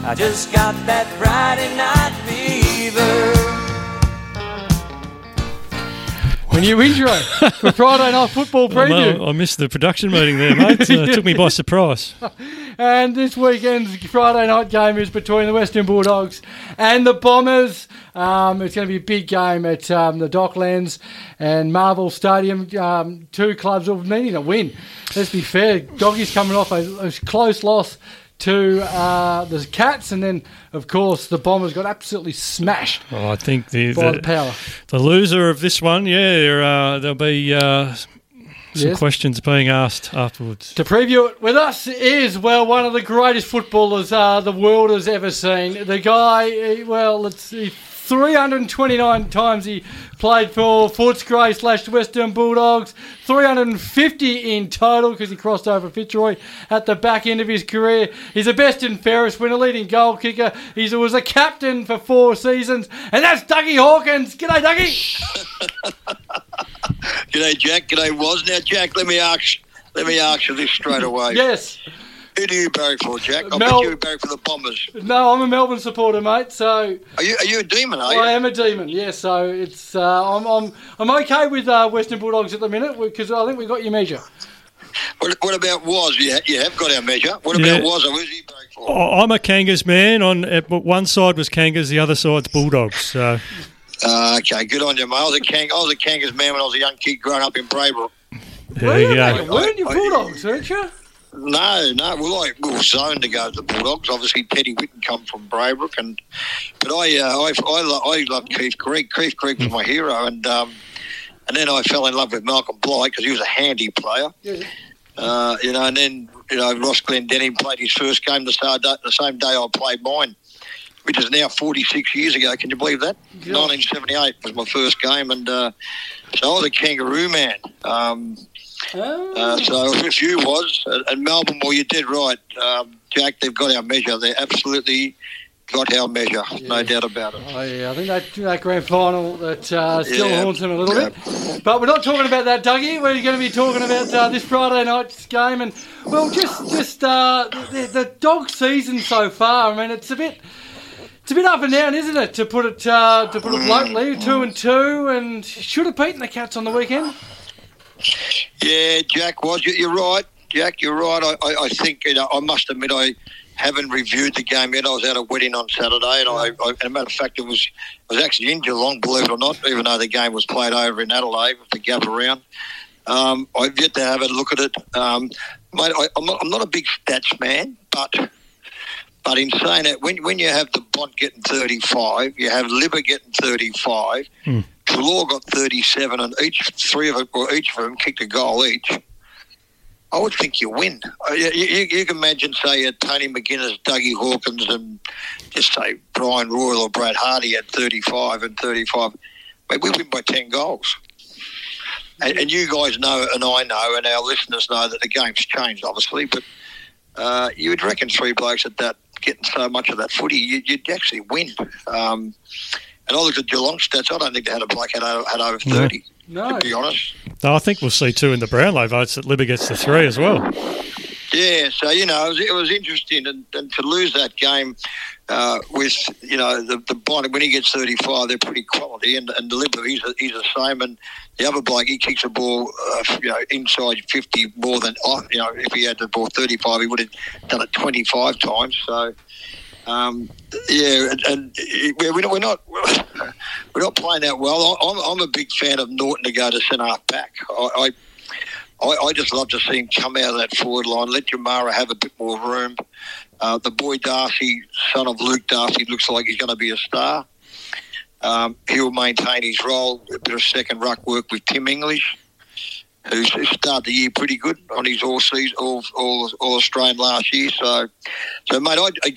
I just got that Friday night fever. When you intro for Friday Night Football preview. Well, I missed the production meeting there, mate. It took me by surprise. And this weekend's Friday night game is between the Western Bulldogs and the Bombers. It's going to be a big game at the Docklands and Marvel Stadium. Two clubs all needing a win. Let's be fair, Doggies coming off a close loss to the Cats, and then, of course, the Bombers got absolutely smashed I think by the Power. The loser of this one, there'll be some questions being asked afterwards. To preview it with us is, one of the greatest footballers the world has ever seen. The guy, let's see, 329 times he played for Footscray / Western Bulldogs, 350 in total because he crossed over Fitzroy at the back end of his career. He's the best and fairest winner, leading goal kicker. He was a captain for 4 seasons, and that's Dougie Hawkins. G'day, Dougie. G'day, Jack. G'day, Woz. Now, Jack, let me ask you this straight away. Yes. Who do you barrack for, Jack? I bet you barrack for the Bombers. No, I'm a Melbourne supporter, mate. So are you a Demon? Are you? I am a Demon. Yeah. So it's I'm okay with Western Bulldogs at the minute because I think we got your measure. What about Woz? You have got our measure. What about Woz? Who's he barrack for? I'm a Kangas man. One side was Kangas, the other side's Bulldogs. So. Okay, good on you, mate. I was a Kangas man when I was a young kid growing up in Braybrook. Weren't you Bulldogs, weren't you? No. We were zoned to go to the Bulldogs. Obviously, Teddy Whitten come from Braybrook, but I loved Keith Creek. Keith Creek was my hero, and then I fell in love with Malcolm Blight because he was a handy player. Yeah. And then Ross Glendenning played his first game the same day I played mine, which is now 46 years ago. Can you believe that? Yeah. 1978 was my first game, and so I was a Kangaroo man. So if you was, and Melbourne, well, you did right, Jack, they've got our measure. They absolutely got our measure, no doubt about it. Oh, yeah, I think that grand final that still haunts them a little bit. But we're not talking about that, Dougie. We're going to be talking about this Friday night's game. And, just the dog season so far. I mean, it's a bit up and down, isn't it? To put it bluntly, 2-2, and should have beaten the Cats on the weekend. Yeah, Jack, you're right. Jack, you're right. I think I must admit I haven't reviewed the game yet. I was at a wedding on Saturday, and as a matter of fact, I was actually in Geelong, believe it or not, even though the game was played over in Adelaide with the Gabba round. I've yet to have a look at it, mate. I'm not a big stats man, but in saying that, when you have the Bont getting 35, you have Libba getting 35, Treloar got 37, and each of them kicked a goal each, I would think you win. You can imagine, say, Tony McGuinness, Dougie Hawkins, and just say Brian Royal or Brad Hardy at 35 and 35. Mate, we win by 10 goals. And you guys know, and I know, and our listeners know that the game's changed, obviously, but you would reckon 3 blokes at that, getting so much of that footy, you'd actually win. And I looked at Geelong stats. I don't think they had a bloke had over 30, to be honest. No, I think we'll see 2 in the Brownlow votes that Libba gets to 3 as well. Yeah, so, it was interesting. And to lose that game with, the Bont, when he gets 35, they're pretty quality. And the Libba, he's the same. And the other bloke, he kicks a ball, inside 50 more than, if he had the ball 35, he would have done it 25 times. So, and we're not playing that well. I'm a big fan of Norton to go to centre half back. I just love to see him come out of that forward line, let Jamara have a bit more room. The boy Darcy, son of Luke Darcy, looks like he's going to be a star. He'll maintain his role, a bit of second ruck work with Tim English, who started the year pretty good on his all Australian last year. So mate,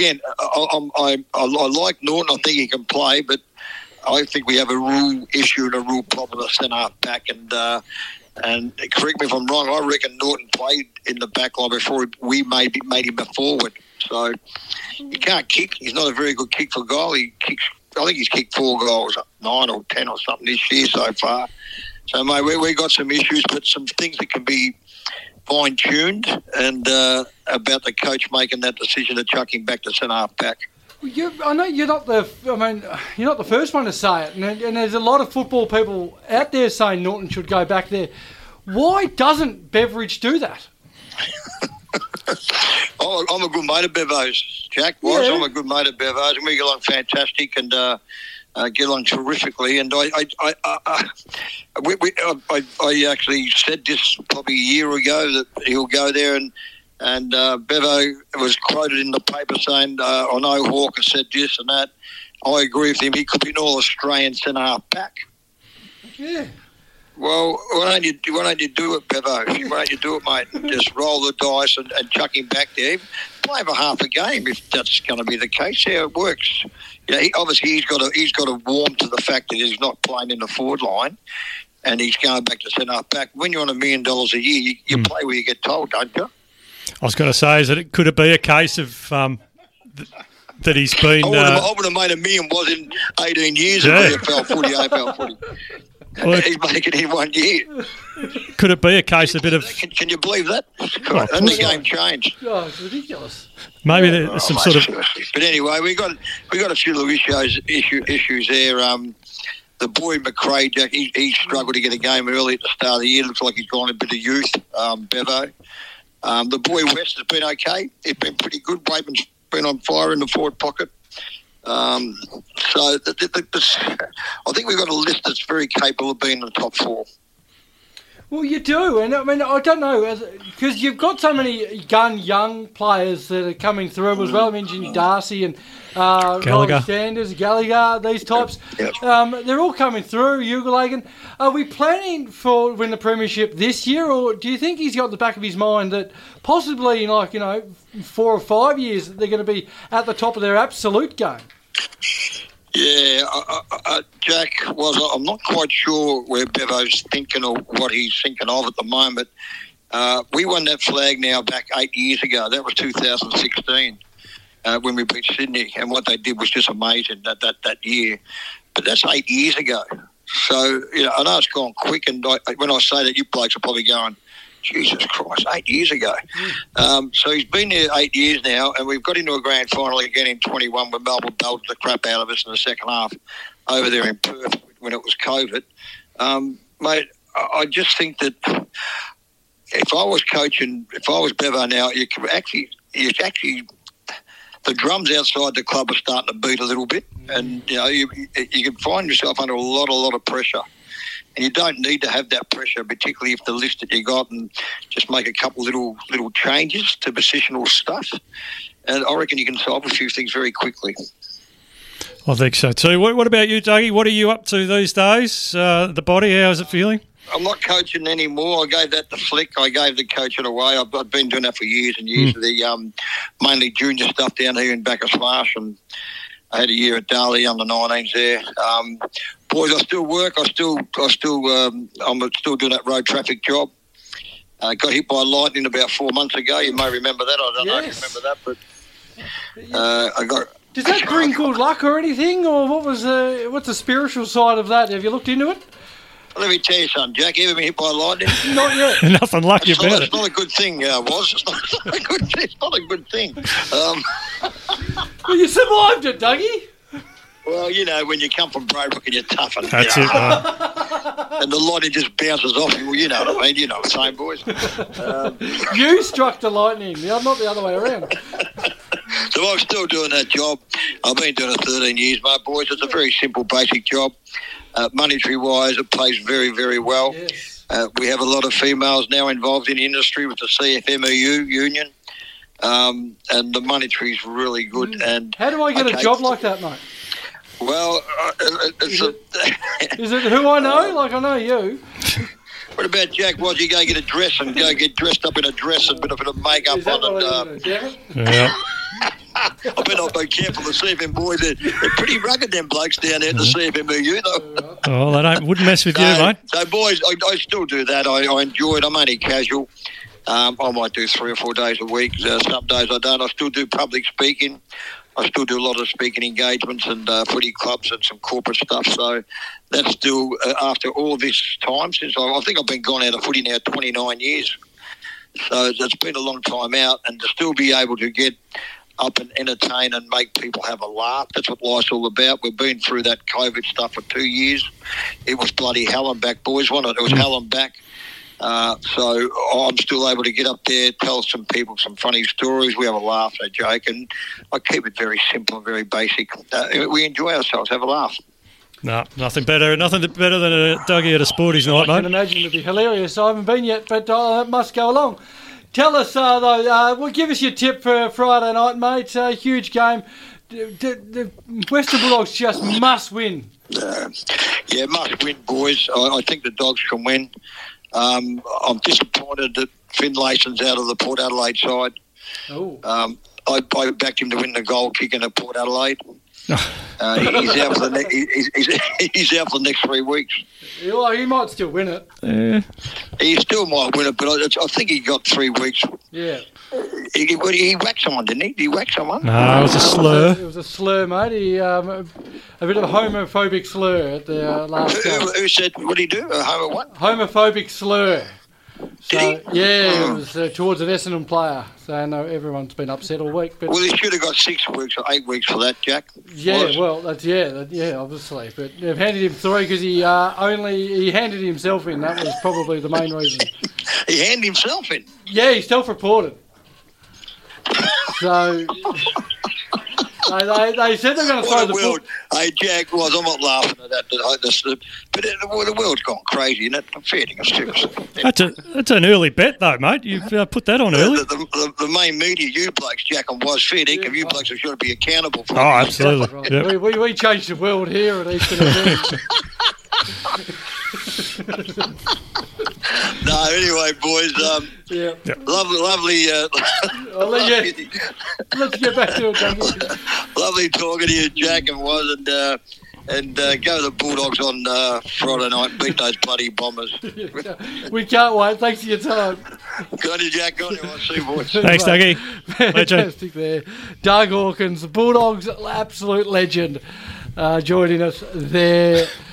I like Norton. I think he can play, but I think we have a rule issue and a rule problem at centre half back. And correct me if I'm wrong, I reckon Norton played in the back line before we made him a forward. So he can't kick. He's not a very good kick for goal. I think he's kicked 4 goals, 9 or 10 or something this year so far. So, mate, we got some issues, but some things that can be fine-tuned, and about the coach making that decision to chuck him back to centre half back. I know you're not the first one to say it, and there's a lot of football people out there saying Norton should go back there. Why doesn't Beveridge do that? I'm a good mate of Bevo's, Jack. I'm a good mate of Bevo's, and we get along fantastic and get along terrifically. And I actually said this probably a year ago that he'll go there, and Bevo was quoted in the paper saying, I know Hawker said this and that. I agree with him. He could be an all-Australian centre-half back. Yeah. Well, why don't you do it, Bevo? Why don't you do it, mate? Just roll the dice and chuck him back there. Play for half a game if that's going to be the case. Yeah, it works. Yeah, he's got to warm to the fact that he's not playing in the forward line, and he's going back to centre back. When you're on $1 million a year, you play where you get told, don't you? I was going to say, could it be a case of that he's been? I would have made $1 million in 18 years of AFL footy, AFL footy. Well, he's making it in 1 year. Could it be a case, a bit of... Can you believe that? And the game changed. Oh, it's ridiculous. Maybe there's some sort of... But anyway, we got a few little issues there. The boy McRae, Jack, he struggled to get a game early at the start of the year. Looks like he's gone a bit of youth, Bevo. The boy West has been okay. He's been pretty good. Waitman's been on fire in the forward pocket. So I think we've got a list that's very capable of being in the top four. Well, you do, and I mean, I don't know, because you've got so many young players that are coming through as well. I mentioned Darcy and Gallagher, Sanders, Gallagher, these types. Yep. They're all coming through. Ugle-Hagan. Are we planning for win the premiership this year, or do you think he's got in the back of his mind that possibly, 4 or 5 years, they're going to be at the top of their absolute game? Yeah, Jack, I'm not quite sure where Bevo's thinking or what he's thinking of at the moment. We won that flag now back 8 years ago. That was 2016 when we beat Sydney, and what they did was just amazing that year. But that's 8 years ago. So, I know it's gone quick, and when I say that, you blokes are probably going, Jesus Christ, 8 years ago. So he's been there 8 years now, and we've got into a grand final again in 21 when Melbourne belted the crap out of us in the second half over there in Perth when it was COVID. Mate, I just think that if I was Bevo now, you actually the drums outside the club are starting to beat a little bit, and you can find yourself under a lot of pressure. And you don't need to have that pressure, particularly if the list that you got, and just make a couple little changes to positional stuff. And I reckon you can solve a few things very quickly. I think so too. What about you, Dougie? What are you up to these days? The body, how's it feeling? I'm not coaching anymore. I gave that to Flick. I gave the coaching away. I've been doing that for years and years. The mainly junior stuff down here in Bacchus Marsh, and I had a year at Darley under 19s there. Boys, I still work. I'm still doing that road traffic job. Got hit by lightning about 4 months ago. You may remember that. I don't know if you remember that, but Does that bring good luck or anything, or what's the spiritual side of that? Have you looked into it? Let me tell you something, Jack. You ever been hit by lightning? Not yet. Nothing lucky about it. It's not a good thing, It's not a good thing. Well, you survived it, Dougie. Well, when you come from Braybrook and you're tough. And, That's it, right? And the lightning just bounces off you. Well, you know what I mean. You know the same, boys. You struck the lightning, not the other way around. So I'm still doing that job. I've been doing it 13 years, mate, boys. It's a very simple, basic job. Monetary-wise, it pays very, very well. Yes. We have a lot of females now involved in the industry with the CFMEU union, and the monetary is really good. And how do I get a job like that, mate? Well, is it who I know? Like I know you. What about Jack? Well, you go get a dress and go get dressed up in a dress and a bit of makeup on. Yeah. I better not be careful. The CFM boys, they're pretty rugged, them blokes down there at the CFMEU, though. Oh, they wouldn't mess with you, mate. So, boys, I still do that. I enjoy it. I'm only casual. I might do 3 or 4 days a week. Some days I don't. I still do public speaking. I still do a lot of speaking engagements and footy clubs and some corporate stuff. So that's still, after all this time, since I think I've been gone out of footy now 29 years. So it's been a long time out, and to still be able to get up and entertain and make people have a laugh. That's what life's all about. We've been through that COVID stuff for 2 years. It was bloody hell and back, boys, wasn't it? It was hell and back. So I'm still able to get up there, tell some people some funny stories. We have a laugh and a joke, and I keep it very simple and very basic. We enjoy ourselves, have a laugh. No, nothing better than a Dougie at a sporties night, mate. I can imagine it'd be hilarious. I haven't been yet, but it must go along. Tell us, though, give us your tip for Friday night, mate. Huge game. The Western Bulldogs just must win. Yeah, must win, boys. I think the Dogs can win. I'm disappointed that Finlayson's out of the Port Adelaide side. Oh. I backed him to win the goal kick at Port Adelaide. He's out for the next 3 weeks. Well, he might still win it. He still might win it, but I think he got 3 weeks. Yeah. He whacked someone, didn't he? Did he whack someone? No, it was a slur. It was a slur, mate. A bit of a homophobic slur at the last game. Who said, what did he do? A homo what? Homophobic slur. So, Did he? yeah, it was towards an Essendon player. So I know everyone's been upset all week. But Well, he should have got 6 weeks or 8 weeks for that, Jack. yeah, Was. well, obviously. But they've handed him 3 because he handed himself in. That was probably the main reason. He handed himself in. Yeah, he's self-reported. So they said they're going to throw What a the world. book. Hey, Jack, I'm not laughing at that. But the world's gone crazy, isn't it? Fair dinkum, seriously. That's an early bet, though, mate. You've put that on early. The main media, you blokes, Jack, and was fair dinkum. You blokes have got to be accountable for Oh, it. absolutely. Right. Yep. We changed the world here at Eastern Event. No, anyway, boys, Yeah. lovely. Let's get back to it, Dougie. Lovely talking to you, Jack, and was, and go the Bulldogs on Friday night. Beat those bloody Bombers. We can't wait. Thanks for your time. Go on you, Jack. Go on you. I'll see you, boys. Thanks, Dougie. Fantastic there. Doug Hawkins, the Bulldogs absolute legend, joining us there.